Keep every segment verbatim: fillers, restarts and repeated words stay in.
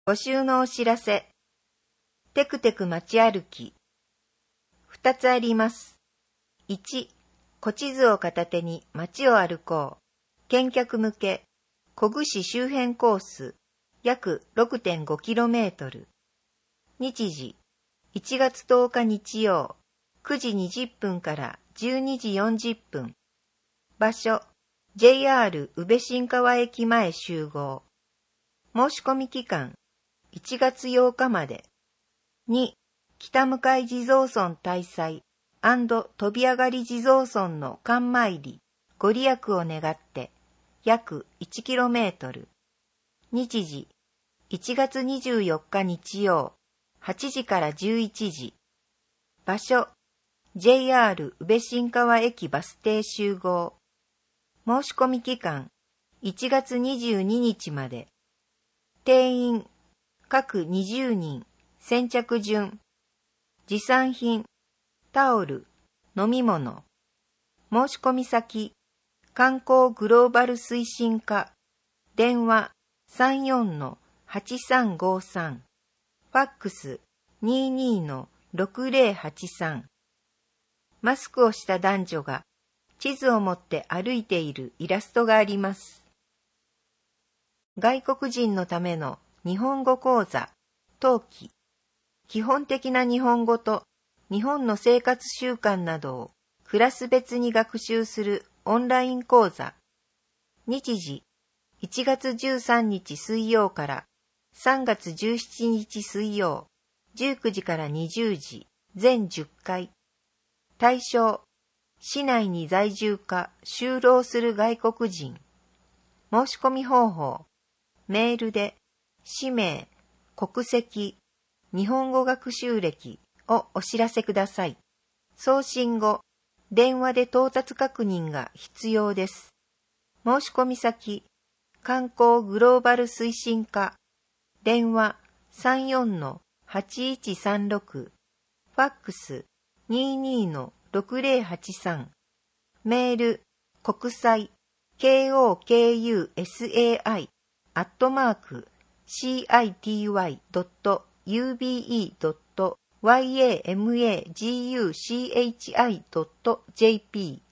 募集のお知らせ。テクテク街歩き。二つあります。いち、小地図を片手に街を歩こう。見客向け、小具市周辺コース、約 ろくてんごキロメートル。日時、いちがつとおか日曜、くじにじゅっぷんからじゅうにじよんじゅっぷん。場所、ジェイアール 宇部新川駅前集合。申し込み期間、いちがつようかまで。に、北向地蔵村大祭&飛び上がり地蔵村の観参り、ご利益を願って、約 いちキロメートル。日時、いちがつにじゅうよっか日曜、はちじからじゅういちじ。場所、ジェイアール 宇部新川駅バス停集合。申し込み期間、いちがつにじゅうににちまで。定員、各にじゅうにん、先着順。持参品、タオル、飲み物。申し込み先、観光グローバル推進課。電話 さんよんのはちさんごさん。ファックス にじゅうにのろくぜろはちさん。マスクをした男女が地図を持って歩いているイラストがあります。外国人のための日本語講座、冬季。基本的な日本語と日本の生活習慣などをクラス別に学習するオンライン講座。日時、いちがつじゅうさんにち水曜からさんがつじゅうしちにち水曜、じゅうくじからにじゅうじ、全じゅっかい。対象、市内に在住か就労する外国人。申し込み方法、メールで、氏名、国籍、日本語学習歴をお知らせください。送信後、電話で到達確認が必要です。申し込み先、観光グローバル推進課。電話 さんよんのはちいちさんろく。ファックス にじゅうにのろくぜろはちさん。メール、国際、コク アットマーク、シーアイティーワイドットユービーイードットワイエーエムエージーユーシーエイチアイドットジェーピー。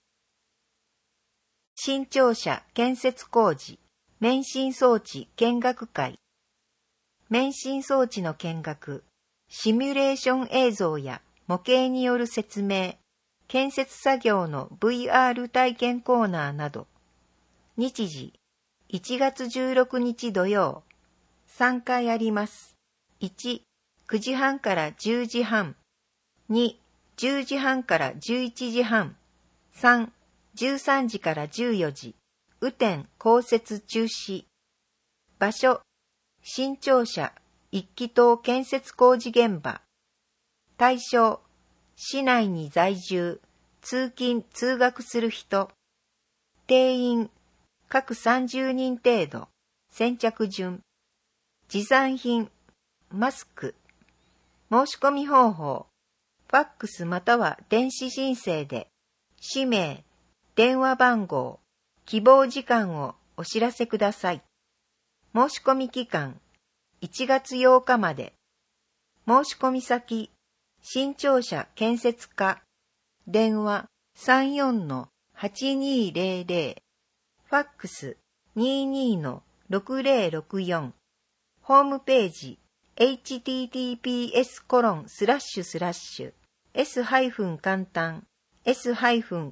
新庁舎建設工事、免震装置見学会。免震装置の見学、シミュレーション映像や模型による説明、建設作業の ブイアール 体験コーナーなど。日時、いちがつじゅうろくにち土曜。さんかいあります。いち、くじはんからじゅうじはん。に、じゅうじはんからじゅういちじはん。さん、じゅうさんじからじゅうよじ。雨天降雪中止。場所、新庁舎一気棟建設工事現場。対象、市内に在住、通勤・通学する人。定員、各さんじゅうにん程度。先着順。持参品、マスク。申し込み方法、ファックスまたは電子申請で、氏名、電話番号、希望時間をお知らせください。申し込み期間、いちがつようかまで。申し込み先、新庁舎建設課。電話 さんよんのはちにーぜろぜろ。ファックス にじゅうにのろくぜろろくよん。ホームページ、エイチティーティーピーエスコロンスラッシュスラッシュエス簡単 エスカンタン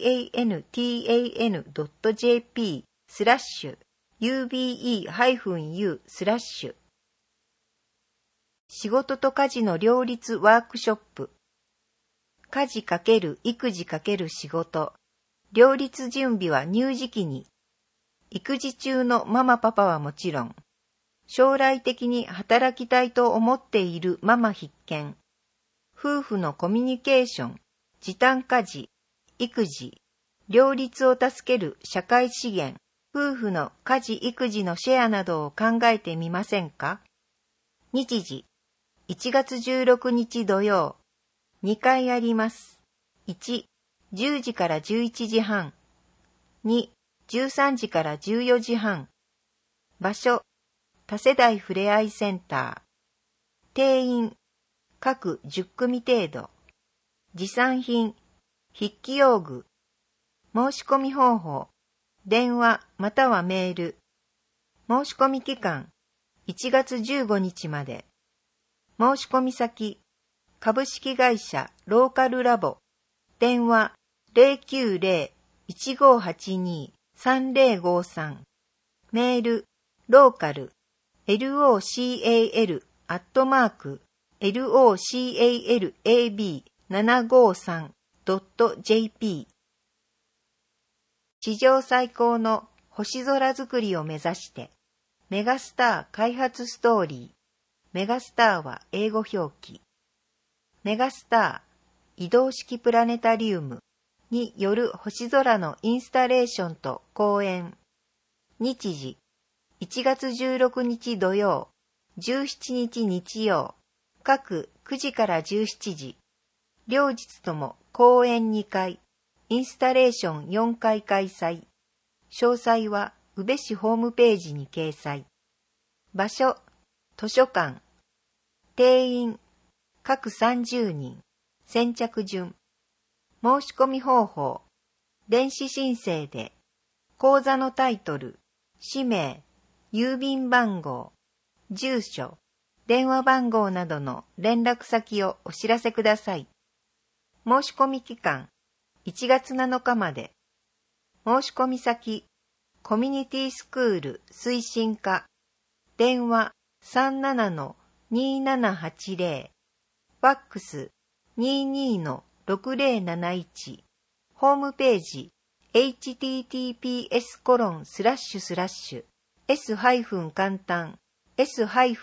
ドットジェーピー スラッシュ ユービーイーユー スラッシュ。仕事と家事の両立ワークショップ。家事×育児×仕事。両立準備は乳児期に。育児中のママパパはもちろん、将来的に働きたいと思っているママ必見。夫婦のコミュニケーション、時短家事、育児、両立を助ける社会資源、夫婦の家事育児のシェアなどを考えてみませんか？日時、いちがつじゅうろくにち土曜。にかいあります。いち、じゅうじからじゅういちじはん。に、じゅうさんじからじゅうよじはん。場所、 多世代ふれあいセンター。定員、各じゅっ組程度。持参品、筆記用具。申し込み方法、電話またはメール。申し込み期間、いちがつじゅうごにちまで。申し込み先、株式会社ローカルラボ。電話 ゼロきゅうゼロ いちごはちに さんゼロごさん。メール、ローカル、ローカル、アットマーク、ローカル ななごさん ドット ジェーピー。史上最高の星空作りを目指して、メガスター開発ストーリー。メガスターは英語表記。メガスター移動式プラネタリウムによる星空のインスタレーションと講演。日時、いちがつじゅうろくにち土曜、じゅうしちにち日曜、各くじからじゅうしちじ。両日とも講演にかい、インスタレーションよんかい開催。詳細は宇部市ホームページに掲載。場所、図書館。定員、各さんじゅうにん。先着順。申し込み方法、電子申請で、講座のタイトル、氏名、郵便番号、住所、電話番号などの連絡先をお知らせください。申し込み期間、いちがつなのかまで。申し込み先、コミュニティスクール推進課。電話 さんななのにななはちゼロ。ファックス にじゅうにのろくゼロなないち。ホームページ エイチティーティーピーエスコロンスラッシュスラッシュエス簡単 エスカン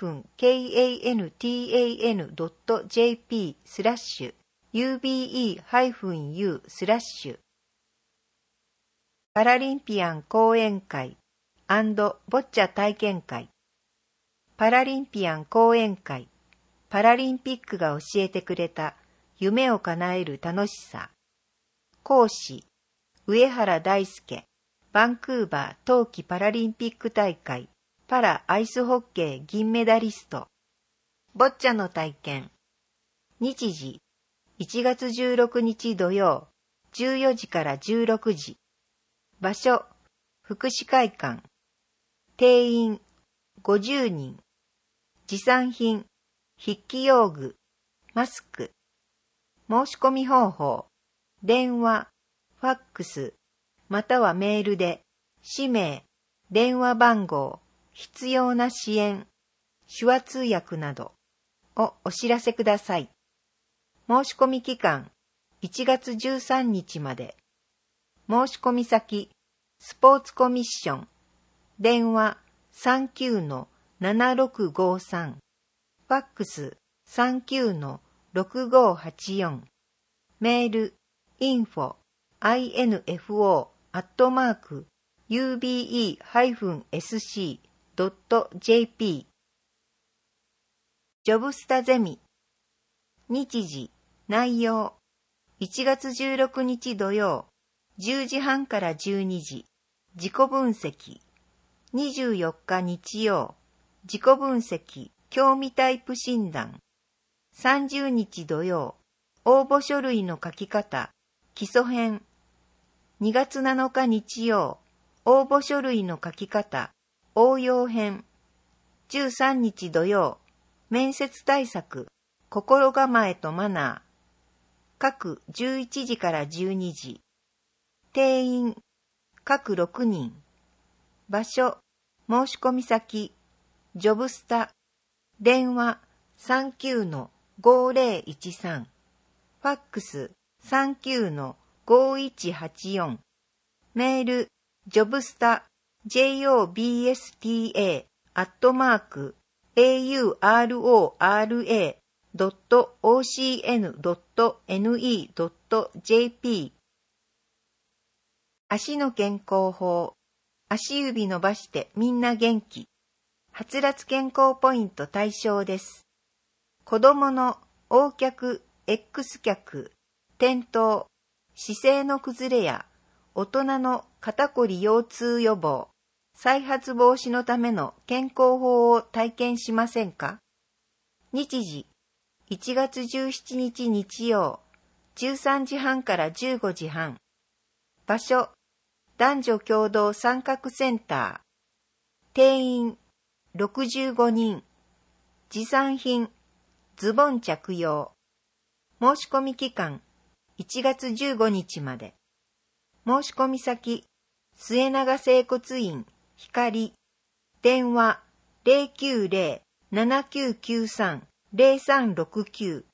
タン ドット ジェーピー スラッシュ ユービーイー ユー スラッシュパラリンピアン講演会&ボッチャ体験会。パラリンピアン講演会、パラリンピックが教えてくれた夢を叶える楽しさ。講師、上原大輔、バンクーバー冬季パラリンピック大会、パラアイスホッケー銀メダリスト。ボッチャの体験。日時、いちがつじゅうろくにち土曜、じゅうよじからじゅうろくじ。場所、福祉会館。定員、ごじゅうにん。持参品、筆記用具、マスク。申し込み方法、電話、ファックス、またはメールで、氏名、電話番号、必要な支援、手話通訳などをお知らせください。申し込み期間、いちがつじゅうさんにちまで。申し込み先、スポーツコミッション。電話 さんきゅうのななろくごさん。ファックス さんきゅうのろくごはちよん。メール インフォ アットマーク ユービーイー エスシー ドット ジェーピー。ジョブスタゼミ。日時、内容。いちがつじゅうろくにち土曜、じゅうじはんからじゅうにじ。自己分析。にじゅうよっか日曜、自己分析、興味タイプ診断。さんじゅうにち土曜、応募書類の書き方、基礎編。にがつなのか日曜、応募書類の書き方、応用編。じゅうさんにち土曜、面接対策、心構えとマナー。各じゅういちじからじゅうにじ。定員、各ろくにん。場所、申し込み先、ジョブスタ。電話 さんきゅうのごゼロいちさん。ファックス さんきゅうのごいちはちよん。メール、ジョブスタ、ジョブスタ、アットマーク、エーユーアールオーアールエードットオーシーエヌドットエヌイードットジェーピー。足の健康法。足指伸ばしてみんな元気。はつらつ健康ポイント対象です。子供の横脚、X 脚、転倒、姿勢の崩れや大人の肩こり腰痛予防、 再発防止のための健康法を体験しませんか？日時、いちがつじゅうしちにち日曜、じゅうさんじはんからじゅうごじはん。場所、男女共同参画センター。定員、ろくじゅうごにん。持参品、ズボン着用。申し込み期間、いちがつじゅうごにちまで。申し込み先、末永整骨院、光。電話、ゼロきゅうゼロ ななきゅうきゅうさん ゼロさんろくきゅ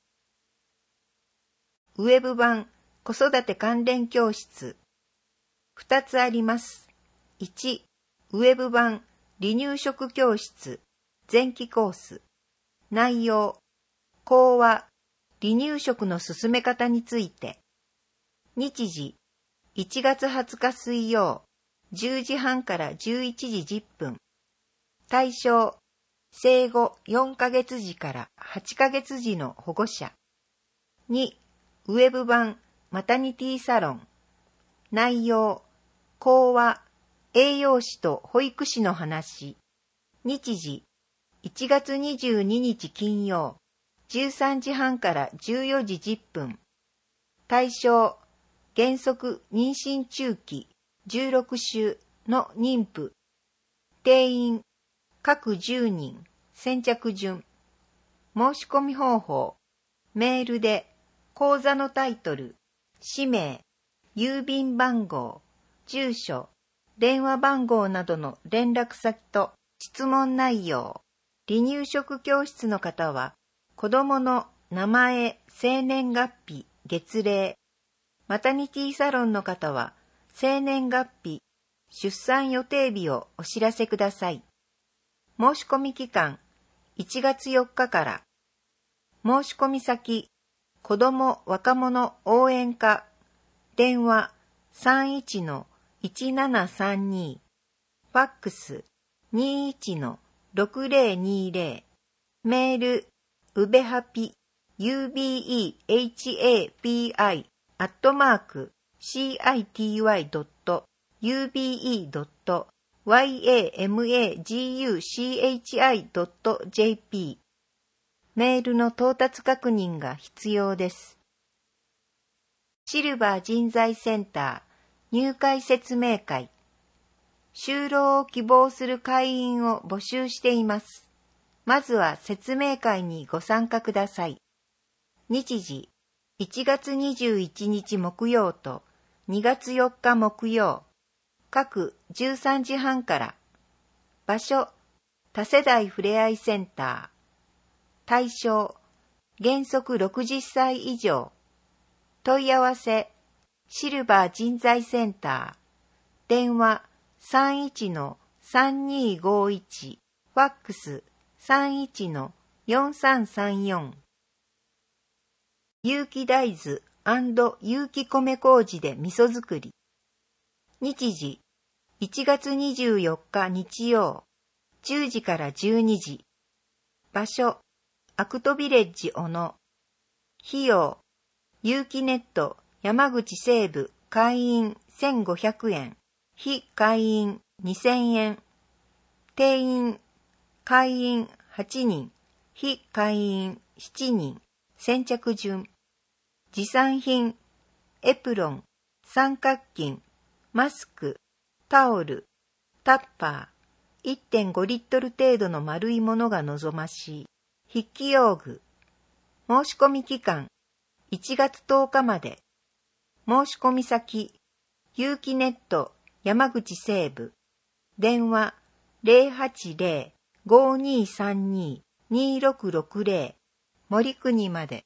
う。ウェブ版、子育て関連教室。ふたつあります。いち、ウェブ版、離乳食教室、前期コース。内容、講話、離乳食の進め方について。日時、いちがつはつか水曜、じゅうじはんからじゅういちじじゅっぷん。対象、生後よんかげつじからはちかげつじの保護者。に、ウェブ版マタニティサロン。内容、講話、栄養士と保育士の話。日時、いちがつにじゅうににち金曜、じゅうさんじはんからじゅうよじじゅっぷん。対象、原則妊娠中期じゅうろくしゅうの妊婦。定員、各じゅうにん、先着順。申し込み方法、メールで、講座のタイトル、氏名、郵便番号、住所、電話番号などの連絡先と質問内容。離乳食教室の方は、子供の名前、生年月日、月齢。マタニティサロンの方は、生年月日、出産予定日をお知らせください。申し込み期間、いちがつよっかから。申し込み先、子ども若者応援課。電話 さんいちのいちななさんに。ファックス にいちのろくぜろにぜろ。メール、うべはぴ、ユービーイーエイチエーピーアイ アットマーク シーアイティーワイドットユービーイードットワイエーエムエージーユーシーエイチアイドットジェーピー。メールの到達確認が必要です。シルバー人材センター入会説明会。就労を希望する会員を募集しています。まずは説明会にご参加ください。日時、いちがつにじゅういちにち木曜とにがつよっか木曜。各じゅうさんじはんから。場所、多世代ふれあいセンター。対象、原則ろくじゅっさい以上。問い合わせ、シルバー人材センター。電話 さんいちのさんにーごいち。ファックス さんいちのよんさんさんよん。有機大豆&有機米麹で味噌作り。日時、いちがつにじゅうよっか日曜、じゅうじからじゅうにじ。場所、アクトビレッジ小野。費用、有機ネット山口西部会員せんごひゃくえん、非会員にせんえん。定員、会員はちにん、非会員しちにん、先着順。持参品、エプロン、三角巾、マスク、タオル、タッパー、いってんごリットル程度の丸いものが望ましい。筆記用具。申し込み期間、いちがつとおかまで。申し込み先、有機ネット山口西部。電話 ゼロはちゼロ ごにーさんにー にーろくろくゼロ。森国まで。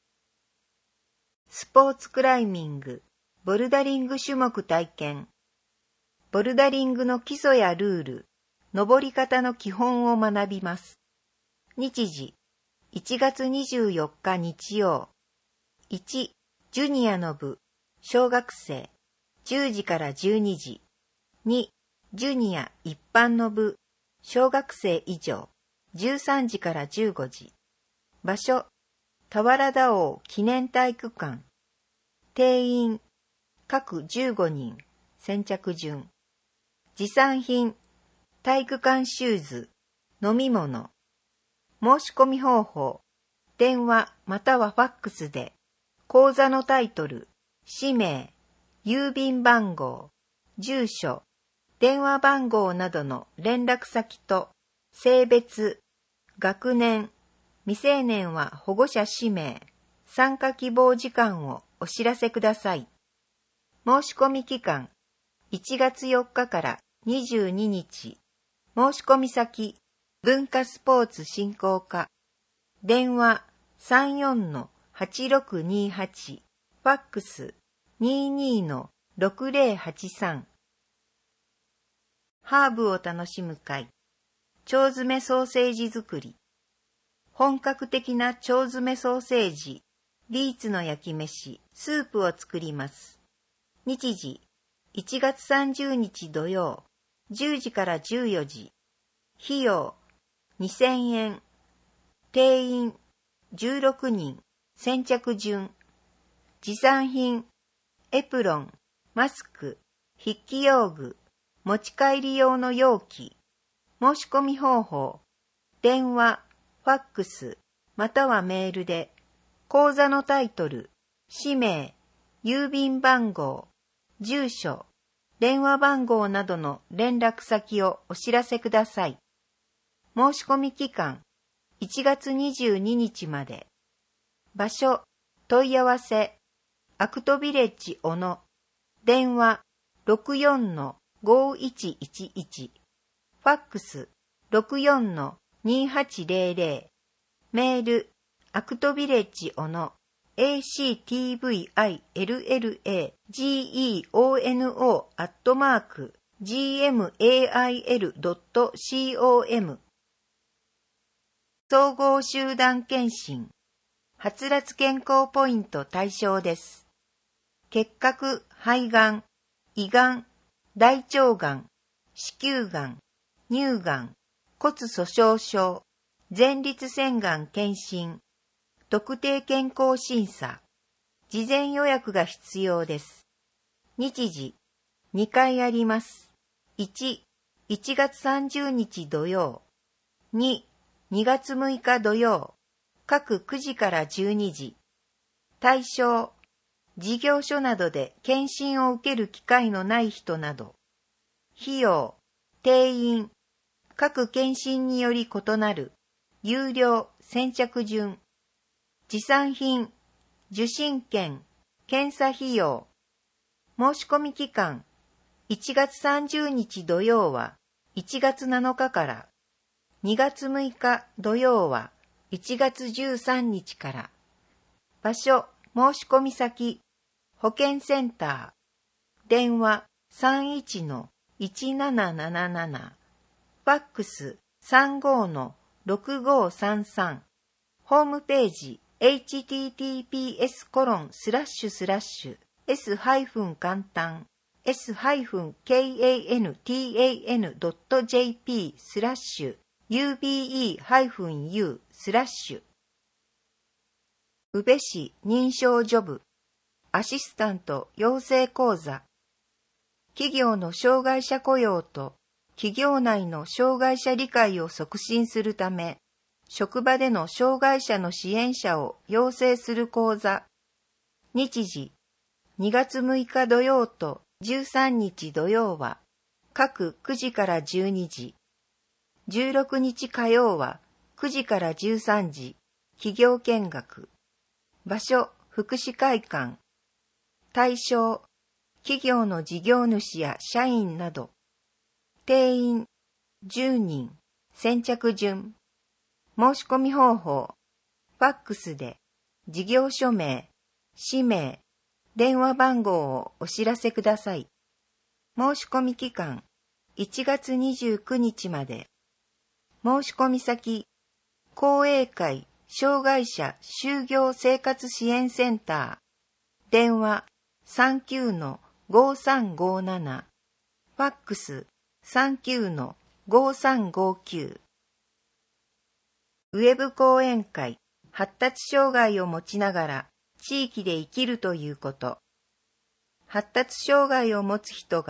スポーツクライミング、ボルダリング種目体験。ボルダリングの基礎やルール、登り方の基本を学びます。日時、いちがつにじゅうよっか日曜。いち、ジュニアの部、小学生、じゅうじからじゅうにじ。に、ジュニア一般の部、小学生以上、じゅうさんじからじゅうごじ。場所、田原田王記念体育館。定員、各じゅうごにん、先着順。持参品、 体育館シューズ、飲み物。申し込み方法、電話またはファックスで、講座のタイトル、氏名、郵便番号、住所、電話番号などの連絡先と、性別、学年、未成年は保護者氏名、参加希望時間をお知らせください。申し込み期間、いちがつよっかからにじゅうににち。申し込み先、文化スポーツ振興課。電話 さんよんのはちろくにはち。ファックス にじゅうにのろくぜろはちさん。ハーブを楽しむ会。腸詰めソーセージ作り。本格的な腸詰めソーセージ、リーツの焼き飯、スープを作ります。日時、いちがつさんじゅうにち土曜、じゅうじからじゅうよじ。費用、にせんえん。定員、じゅうろくにん。先着順。持参品、エプロン、マスク、筆記用具、持ち帰り用の容器。申し込み方法、電話、ファックス、またはメールで、講座のタイトル、氏名、郵便番号、住所、電話番号などの連絡先をお知らせください。申し込み期間、いちがつにじゅうににちまで。場所、問い合わせ、アクトビレッジ小野。電話、ろくよんのごいちいちいち。ファックス、ろくよんのにはちぜろぜろ。メール、アクトビレッジ小野。アクトビレッジオノ アットマーク ジーエムエーアイエルドットコム。総合集団検診、はつらつ健康ポイント対象です。結核、肺がん、胃がん、大腸がん、子宮がん、乳がん、骨粗鬆症、前立腺がん検診、特定健康審査、事前予約が必要です。日時、にかいあります。いち、いちがつさんじゅうにち土曜。に、にがつむいか土曜。各くじからじゅうにじ。対象、事業所などで検診を受ける機会のない人など。費用、定員、各検診により異なる。有料、先着順。持参品、受診券、検査費用。申し込み期間、いちがつさんじゅうにち土曜はいちがつなのかから、にがつむいか土曜はいちがつじゅうさんにちから。場所、申し込み先、保健センター。電話 さんいちのいちなななななな。ファックス さんごのろくごさんさん。ホームページ エイチティーティーピーエスコロンスラッシュスラッシュエス簡単 エスカンタン ドットジェーピー スラッシュ ユービーイー ユー スラッシュ宇部市認証ジョブアシスタント養成講座。企業の障害者雇用と企業内の障害者理解を促進するため、職場での障害者の支援者を養成する講座。日時、にがつむいか土曜とじゅうさんにち土曜は、各くじからじゅうにじ。じゅうろくにち火曜はくじからじゅうさんじ、企業見学。場所、福祉会館。対象、企業の事業主や社員など。定員、じゅうにん、先着順。申し込み方法、ファックスで、事業所名、氏名、電話番号をお知らせください。申し込み期間、いちがつにじゅうくにちまで。申し込み先、公営会障害者就業生活支援センター。電話 さんきゅうのごさんごなな。ファックス さんきゅうのごさんごきゅう。ウェブ講演会、発達障害を持ちながら地域で生きるということ。発達障害を持つ人が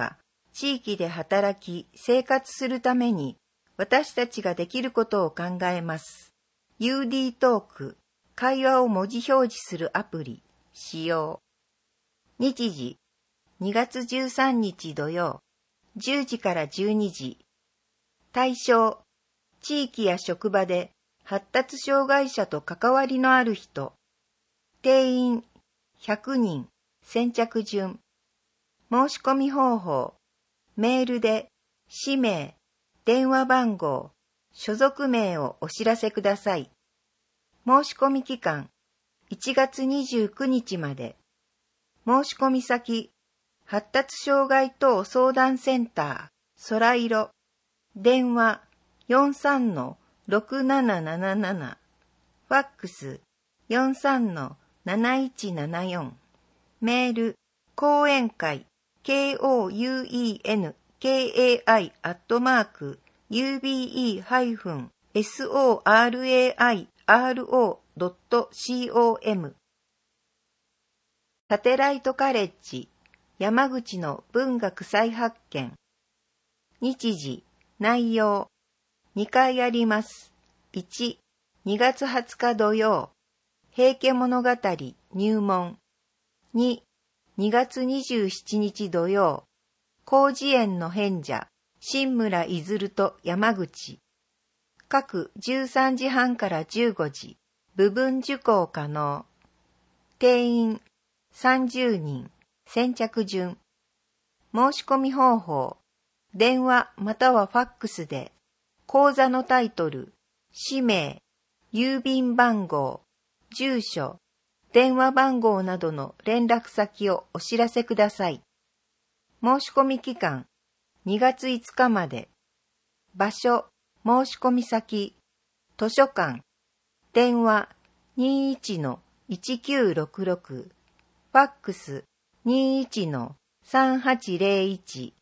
地域で働き、生活するために、私たちができることを考えます。ユーディー トーク、会話を文字表示するアプリ、使用。日時、にがつじゅうさんにち土曜、じゅうじからじゅうにじ。対象、地域や職場で発達障害者と関わりのある人。定員、ひゃくにん、先着順。申し込み方法、メールで、氏名、電話番号、所属名をお知らせください。申し込み期間、いちがつにじゅうくにちまで。申し込み先、発達障害等相談センター、そらいろ。電話、よんさんのろくなななななな。ファックス、よんさんのなないちななよん。メール、講演会、コウエンカイ、アットマーク、ユービーイー ハイフン、ソライロ ドット コム。サテライトカレッジ、山口の文学再発見。日時、内容、にかいあります。いち、にがつはつか土曜、平家物語入門。に、にがつにじゅうしちにち土曜、広辞苑の編者、新村いずると山口。各じゅうさんじはんからじゅうごじ、部分受講可能。定員、さんじゅうにん、先着順。申し込み方法、電話またはファックスで、講座のタイトル、氏名、郵便番号、住所、電話番号などの連絡先をお知らせください。申し込み期間、にがついつかまで。場所、申し込み先、図書館、電話 にじゅういちのいちきゅうろくろく、ファックス にじゅういちのさんはちゼロいち。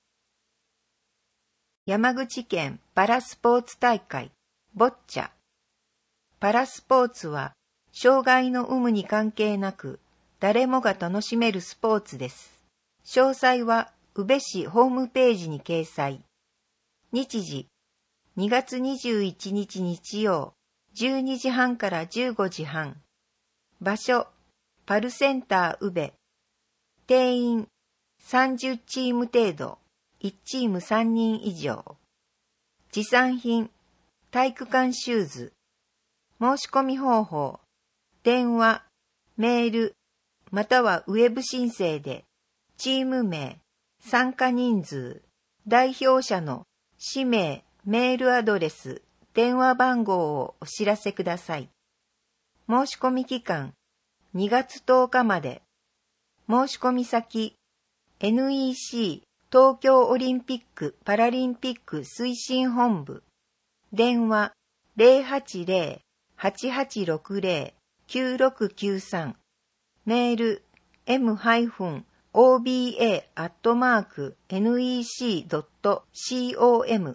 山口県パラスポーツ大会、ボッチャ。パラスポーツは、障害の有無に関係なく、誰もが楽しめるスポーツです。詳細は、宇部市ホームページに掲載。日時、にがつにじゅういちにち日曜、じゅうにじはんからじゅうごじはん。場所、パルセンター宇部。定員、さんじゅうチーム程度、いちチームさんにん以上。持参品、体育館シューズ。申し込み方法、電話、メール、またはウェブ申請で、チーム名、参加人数、代表者の氏名、メールアドレス、電話番号をお知らせください。申し込み期間、にがつとおかまで。申し込み先、エヌイーシー 東京オリンピック・パラリンピック推進本部。電話、ゼロはちゼロ はちはちろくゼロ きゅうろくきゅうさん。メール、エム オービーエー アットマーク エヌイーシー ドット コム。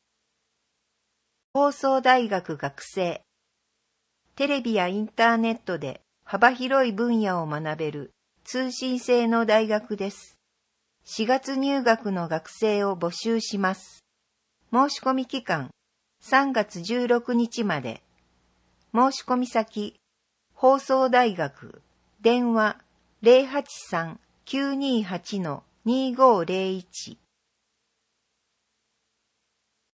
放送大学学生。テレビやインターネットで幅広い分野を学べる通信制の大学です。しがつ入学の学生を募集します。申し込み期間、さんがつじゅうろくにちまで。申し込み先、放送大学、電話 ゼロはちさん きゅうにはち にごゼロいち。